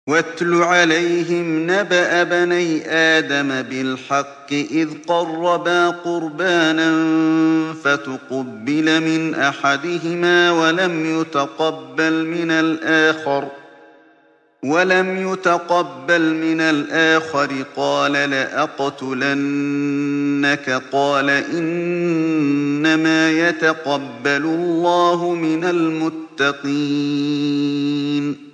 واتل عليهم نبأ بني آدم بالحق إذ قربا قربانا فتقبل من أحدهما ولم يتقبل من الآخر قال لأقتلنك قال إنما يتقبل الله من المتقين